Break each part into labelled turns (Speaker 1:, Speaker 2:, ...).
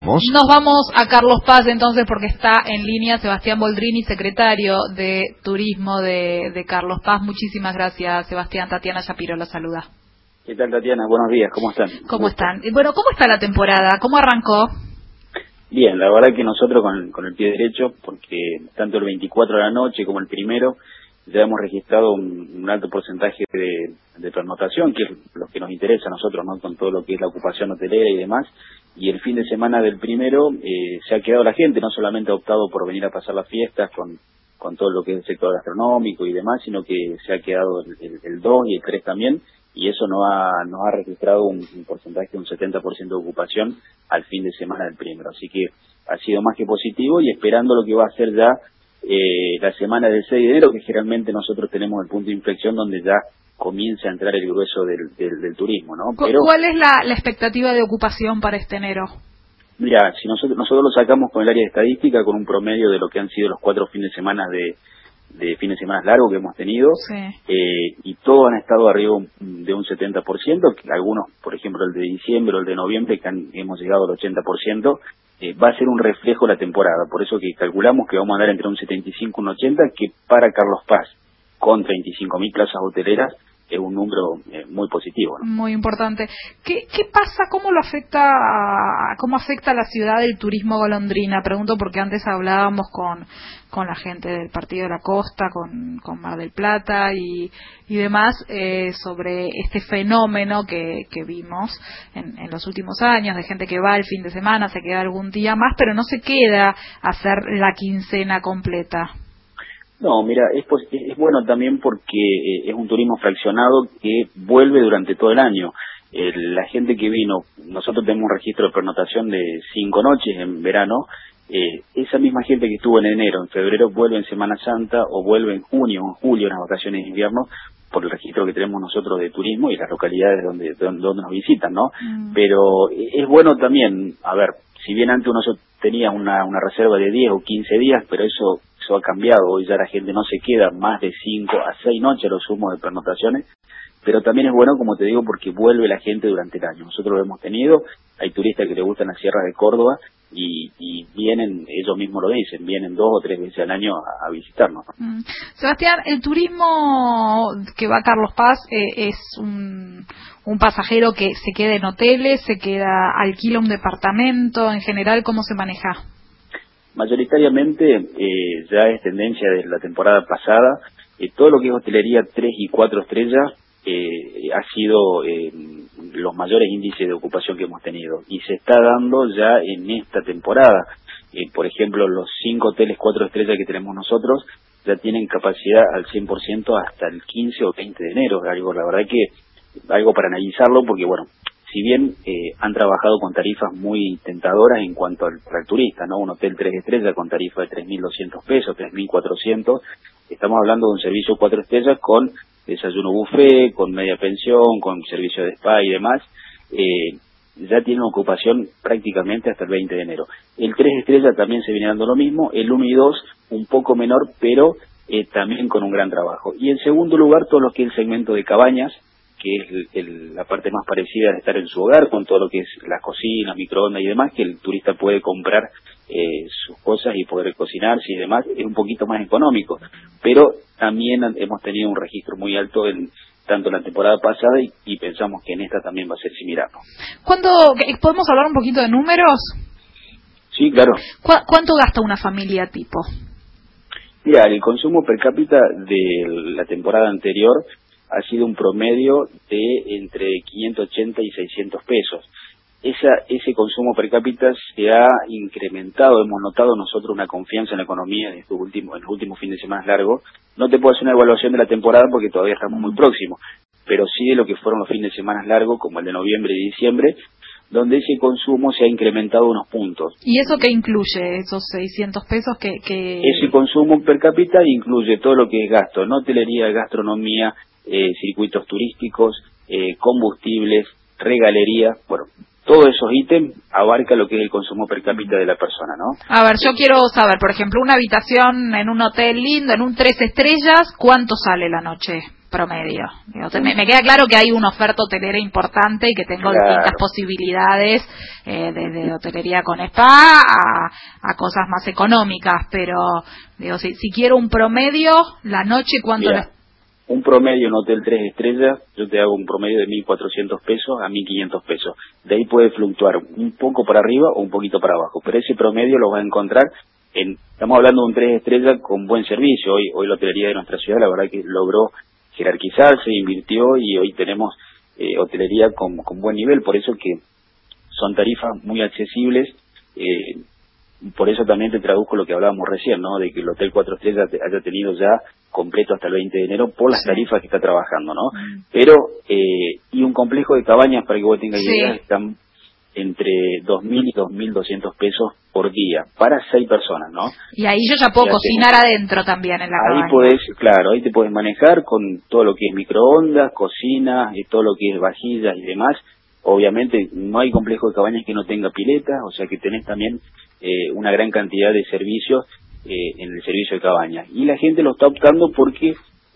Speaker 1: vamos?
Speaker 2: Nos vamos a Carlos Paz entonces, porque está en línea Sebastián Boldrini, secretario de Turismo de Carlos Paz. Muchísimas gracias, Sebastián. Tatiana Shapiro la saluda.
Speaker 3: ¿Qué tal, Tatiana? Buenos días, ¿cómo están?
Speaker 2: ¿Cómo están? Bueno, ¿cómo está la temporada? ¿Cómo arrancó?
Speaker 3: Bien, la verdad que nosotros con el pie derecho, porque tanto el 24 de la noche como el primero ya hemos registrado un alto porcentaje de pernotación, que es lo que nos interesa a nosotros, ¿no? Con todo lo que es la ocupación hotelera y demás. Y el fin de semana del primero se ha quedado la gente, no solamente ha optado por venir a pasar las fiestas con todo lo que es el sector gastronómico y demás, sino que se ha quedado el 2 y el 3 también, y eso nos ha registrado un porcentaje de un 70% de ocupación al fin de semana del primero. Así que ha sido más que positivo, y esperando lo que va a ser ya la semana del 6 de enero, que generalmente nosotros tenemos el punto de inflexión donde ya comienza a entrar el grueso del turismo, ¿no? Pero,
Speaker 2: ¿cuál es la expectativa de ocupación para este enero?
Speaker 3: Mira, si nosotros lo sacamos con el área de estadística, con un promedio de lo que han sido los 4 fines de semana de fines de semana largos que hemos tenido,
Speaker 2: sí.
Speaker 3: Y todos han estado arriba de un 70%, algunos, por ejemplo, el de diciembre o el de noviembre, que hemos llegado al 80%, va a ser un reflejo de la temporada. Por eso que calculamos que vamos a andar entre un 75 y un 80, que para Carlos Paz, con 35.000 plazas hoteleras, es un número muy positivo, ¿no?
Speaker 2: Muy importante. ¿Qué pasa? ¿Cómo afecta a la ciudad el turismo golondrina? Pregunto porque antes hablábamos con la gente del Partido de la Costa, con Mar del Plata y demás, sobre este fenómeno que vimos en los últimos años, de gente que va el fin de semana, se queda algún día más, pero no se queda a hacer la quincena completa.
Speaker 3: No, mira, es bueno también porque es un turismo fraccionado que vuelve durante todo el año. La gente que vino, nosotros tenemos un registro de pernotación de 5 noches en verano. Esa misma gente que estuvo en enero, en febrero, vuelve en Semana Santa o vuelve en junio o en julio, en las vacaciones de invierno, por el registro que tenemos nosotros de turismo y las localidades donde nos visitan, ¿no? Pero es bueno también, a ver, si bien antes uno tenía una reserva de 10 o 15 días, pero eso ha cambiado. Hoy ya la gente no se queda más de 5 a 6 noches a lo sumo de pernotaciones, pero también es bueno, como te digo, porque vuelve la gente durante el año. Nosotros lo hemos tenido, hay turistas que les gustan las sierras de Córdoba y vienen, ellos mismos lo dicen, vienen 2 o 3 veces al año a visitarnos, ¿no?
Speaker 2: Sebastián, el turismo que va a Carlos Paz es un pasajero que se queda en hoteles, alquila un departamento, en general, ¿cómo se maneja?
Speaker 3: Mayoritariamente ya es tendencia de la temporada pasada, todo lo que es hotelería 3 y 4 estrellas ha sido los mayores índices de ocupación que hemos tenido, y se está dando ya en esta temporada. Por ejemplo, los 5 hoteles 4 estrellas que tenemos nosotros ya tienen capacidad al 100% hasta el 15 o 20 de enero, la verdad que algo para analizarlo, porque bueno, si bien han trabajado con tarifas muy tentadoras en cuanto al turista, ¿no? Un hotel 3 estrellas con tarifa de 3.200 pesos, 3.400, estamos hablando de un servicio 4 estrellas con desayuno buffet, con media pensión, con servicio de spa y demás, ya tiene una ocupación prácticamente hasta el 20 de enero. El 3 estrellas también se viene dando lo mismo, el 1 y 2 un poco menor, pero también con un gran trabajo. Y en segundo lugar, todo lo que es el segmento de cabañas, que es la parte más parecida de estar en su hogar, con todo lo que es las cocinas, microondas y demás, que el turista puede comprar sus cosas y poder cocinarse y demás, es un poquito más económico, pero también hemos tenido un registro muy alto tanto en la temporada pasada y pensamos que en esta también va a ser similar, ¿no?
Speaker 2: ¿Podemos hablar un poquito de números?
Speaker 3: Sí, claro.
Speaker 2: ¿Cuánto gasta una familia tipo?
Speaker 3: Mira, el consumo per cápita de la temporada anterior ha sido un promedio de entre 580 y 600 pesos. Ese consumo per cápita se ha incrementado, hemos notado nosotros una confianza en la economía en los últimos fines de semana largos. No te puedo hacer una evaluación de la temporada porque todavía estamos muy próximos, pero sí de lo que fueron los fines de semana largos, como el de noviembre y diciembre, donde ese consumo se ha incrementado unos puntos.
Speaker 2: ¿Y eso qué incluye, esos 600 pesos que...?
Speaker 3: Ese consumo per cápita incluye todo lo que es gasto, en hotelería, gastronomía, circuitos turísticos, combustibles, regalería, bueno, todos esos ítems abarca lo que es el consumo per cápita de la persona, ¿no?
Speaker 2: A ver, yo quiero saber, por ejemplo, una habitación en un hotel lindo, en un 3 estrellas, ¿cuánto sale la noche? promedio? Digo, me queda claro que hay una oferta hotelera importante y que tengo distintas posibilidades, desde hotelería con spa a cosas más económicas, pero digo, si quiero un promedio, la noche, ¿cuánto?
Speaker 3: Un promedio en hotel 3 estrellas, yo te hago un promedio de 1.400 pesos a 1.500 pesos. De ahí puede fluctuar un poco para arriba o un poquito para abajo, pero ese promedio lo vas a encontrar estamos hablando de un 3 estrellas con buen servicio. Hoy la hotelería de nuestra ciudad, la verdad que logró jerarquizarse, invirtió y hoy tenemos hotelería con buen nivel, por eso que son tarifas muy accesibles. Por eso también te traduzco lo que hablábamos recién, ¿no? De que el Hotel 4 Estrellas haya tenido ya completo hasta el 20 de enero por las tarifas que está trabajando, ¿no? Pero, y un complejo de cabañas, para que vos tengas idea, están entre 2.000 y 2.200 pesos por día, para 6 personas, ¿no?
Speaker 2: Y ahí yo ya puedo cocinar adentro también en la cabaña.
Speaker 3: Ahí podés, claro, ahí te podés manejar con todo lo que es microondas, cocina, y todo lo que es vajillas y demás. Obviamente no hay complejo de cabañas que no tenga pileta, o sea que tenés también una gran cantidad de servicios en el servicio de cabañas. Y la gente lo está optando porque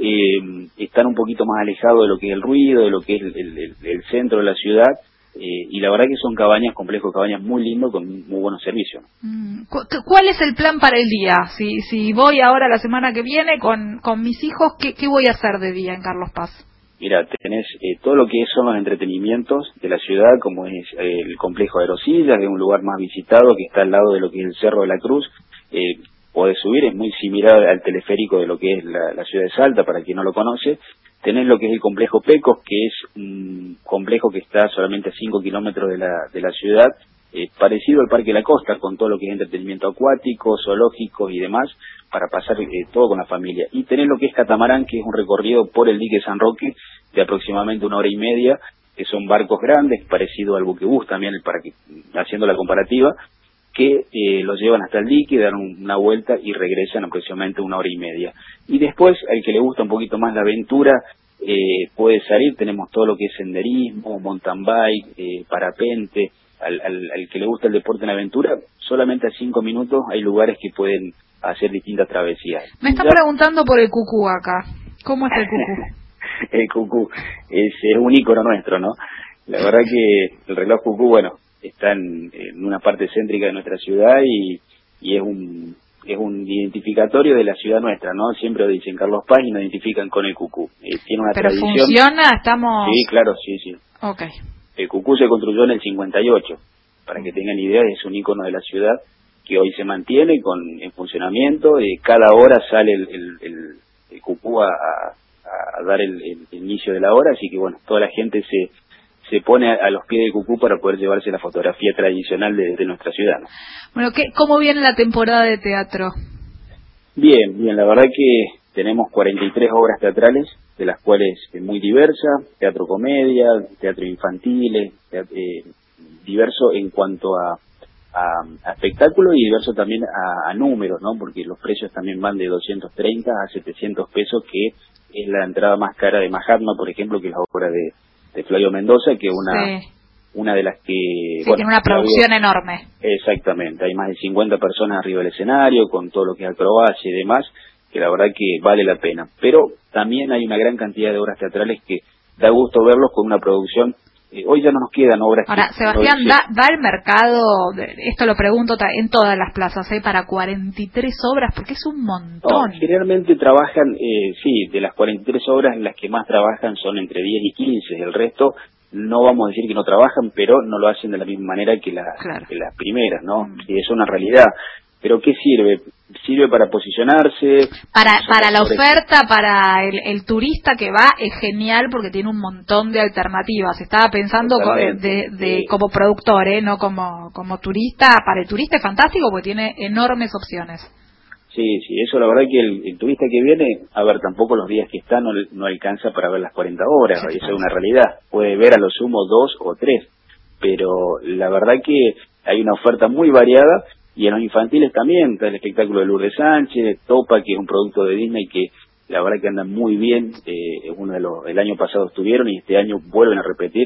Speaker 3: están un poquito más alejados de lo que es el ruido, de lo que es el centro de la ciudad, y la verdad que son cabañas, complejos de cabañas muy lindos con muy buenos servicios.
Speaker 2: ¿Cuál es el plan para el día? Si voy ahora la semana que viene con mis hijos, ¿qué voy a hacer de día en Carlos Paz?
Speaker 3: Mira, tenés todo lo que son los entretenimientos de la ciudad, como es el complejo de Aerosillas, que es un lugar más visitado, que está al lado de lo que es el Cerro de la Cruz. Podés subir, es muy similar al teleférico de lo que es la ciudad de Salta, para quien no lo conoce. Tenés lo que es el complejo Pecos, que es un complejo que está solamente a 5 kilómetros de la ciudad, parecido al Parque La Costa, con todo lo que es entretenimiento acuático, zoológicos y demás, para pasar todo con la familia. Y tenés lo que es Catamarán, que es un recorrido por el dique San Roque de aproximadamente 1 hora y media, que son barcos grandes, parecido al buquebús también, haciendo la comparativa, que los llevan hasta el dique, dan una vuelta y regresan aproximadamente 1 hora y media. Y después, al que le gusta un poquito más la aventura, puede salir. Tenemos todo lo que es senderismo, mountain bike, parapente. Al que le gusta el deporte en aventura, solamente a 5 minutos hay lugares que pueden hacer distintas travesías.
Speaker 2: Me están preguntando por el cucú acá. ¿Cómo es el cucú?
Speaker 3: El cucú es un ícono nuestro, ¿no? La verdad que el reloj cucú, bueno, está en una parte céntrica de nuestra ciudad y es un identificatorio de la ciudad nuestra, ¿no? Siempre dicen Carlos Paz y nos identifican con el cucú. Tiene una tradición.
Speaker 2: ¿Pero funciona? ¿Estamos...?
Speaker 3: Sí, claro, sí.
Speaker 2: Ok.
Speaker 3: El cucú se construyó en el 58, para que tengan idea, es un ícono de la ciudad que hoy se mantiene en funcionamiento. Cada hora sale el cucú a dar el inicio de la hora, así que bueno, toda la gente se pone a los pies del cucú para poder llevarse la fotografía tradicional de nuestra ciudad, ¿no?
Speaker 2: Bueno, ¿cómo viene la temporada de teatro?
Speaker 3: Bien, la verdad que tenemos 43 obras teatrales, de las cuales muy diversas, teatro comedia, teatro infantil, diverso en cuanto a espectáculo y diverso también a números, ¿no? Porque los precios también van de 230 a 700 pesos, que es la entrada más cara de Mahatma, por ejemplo, que es la obra de Flavio Mendoza, que es una de las que...
Speaker 2: Sí, bueno, tiene una producción enorme.
Speaker 3: Exactamente, hay más de 50 personas arriba del escenario, con todo lo que es acrobacia y demás, que la verdad que vale la pena. Pero también hay una gran cantidad de obras teatrales que da gusto verlos con una producción. Hoy ya no nos quedan obras.
Speaker 2: Ahora, Sebastián, ¿da el mercado, esto lo pregunto en todas las plazas, para 43 obras? Porque es un montón.
Speaker 3: No, generalmente trabajan, de las 43 obras, las que más trabajan son entre 10 y 15. El resto, no vamos a decir que no trabajan, pero no lo hacen de la misma manera que las primeras, ¿no? Y es una realidad. ¿Pero qué sirve? Sirve para posicionarse.
Speaker 2: Para la oferta, para el turista que va, es genial porque tiene un montón de alternativas. Estaba pensando como productor, no como turista. Para el turista es fantástico porque tiene enormes opciones.
Speaker 3: Sí, eso la verdad que el turista que viene, a ver, tampoco los días que está no alcanza para ver las 40 horas, eso es una realidad. Puede ver a lo sumo 2 o 3, pero la verdad que hay una oferta muy variada. Y en los infantiles también está el espectáculo de Lourdes Sánchez, Topa, que es un producto de Disney que la verdad que anda muy bien. El año pasado estuvieron y este año vuelven a repetir.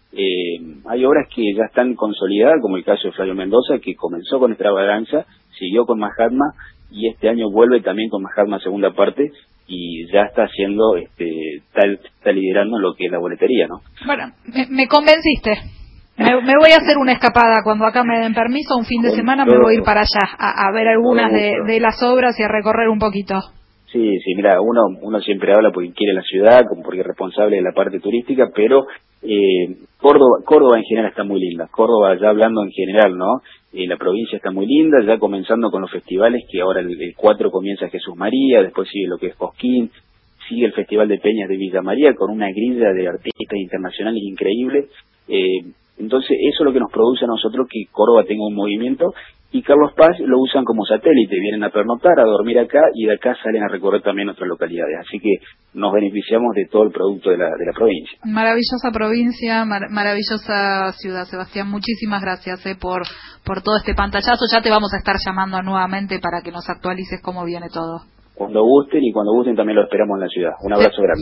Speaker 3: Hay obras que ya están consolidadas, como el caso de Flavio Mendoza, que comenzó con Extravaganza, siguió con Mahatma, y este año vuelve también con Mahatma segunda parte, y ya está haciendo, está liderando lo que es la boletería, ¿no?
Speaker 2: Bueno, me convenciste. Me voy a hacer una escapada cuando acá me den permiso, un fin de semana me voy a ir para allá a ver algunas de las obras y a recorrer un poquito.
Speaker 3: Sí, mira, uno siempre habla porque quiere la ciudad, como porque es responsable de la parte turística, pero Córdoba en general está muy linda. Córdoba, ya hablando en general, ¿no? La provincia está muy linda, ya comenzando con los festivales, que ahora el 4 comienza Jesús María, después sigue lo que es Cosquín, sigue el Festival de Peñas de Villa María, con una grilla de artistas internacionales increíbles. Entonces, eso es lo que nos produce a nosotros que Córdoba tenga un movimiento, y Carlos Paz lo usan como satélite, vienen a pernoctar, a dormir acá, y de acá salen a recorrer también otras localidades, así que nos beneficiamos de todo el producto de la provincia.
Speaker 2: Maravillosa provincia, maravillosa ciudad, Sebastián, muchísimas gracias por todo este pantallazo. Ya te vamos a estar llamando nuevamente para que nos actualices cómo viene todo.
Speaker 3: Cuando gusten, y cuando gusten también lo esperamos en la ciudad. Un abrazo grande.